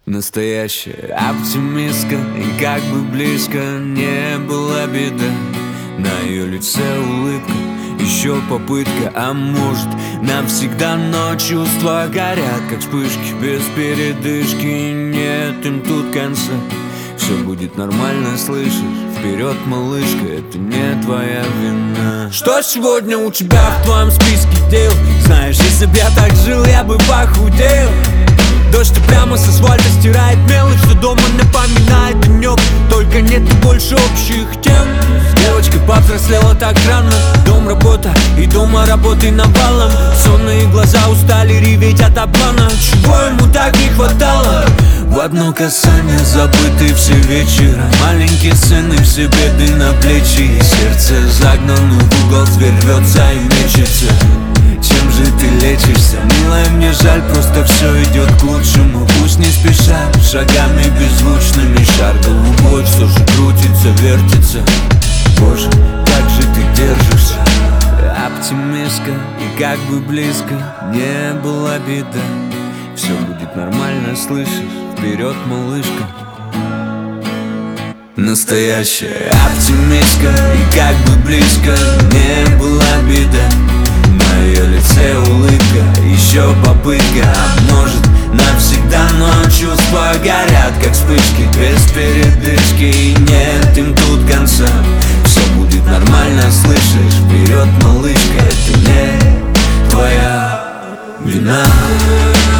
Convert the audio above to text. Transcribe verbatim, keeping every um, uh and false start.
Настоящая оптимистка, и как бы близко не была беда, на ее лице улыбка, еще попытка, а может навсегда, но чувства горят, как вспышки без передышки, нет им тут конца. Все будет нормально, слышишь? Вперед, малышка, это не твоя вина. Что сегодня у тебя в твоем списке дел? Знаешь, если б я так жил, я бы похудел. Дождь прямо с асфальта стирает мелочь, что дома напоминает денек, только нет больше общих тем. Девочка повзрослела так рано, дом, работа и дома работы навалом. Сонные глаза устали реветь от обмана, чего ему так не хватало? В одно касание забыты все вечера, маленький сын и все беды на плечи, и сердце загнано в угол, зверь рвется и мечется. Чем же ты лечишься, милая, мне жаль, просто все идет к лучшему. Пусть не спеша, шагами беззвучными, шар голубой все же крутится, вертится. Боже, как же ты держишься? Оптимистка, и как бы близко не была беда, все будет нормально, слышишь? Вперед, малышка. Настоящая оптимистка, и как бы близко не была беда, на ее лице улыбка, еще попытка, а может навсегда, но чувства горят, как вспышки без передышки, и нет им тут конца. Все будет нормально, слышишь? Вперед, малышка, это не твоя вина.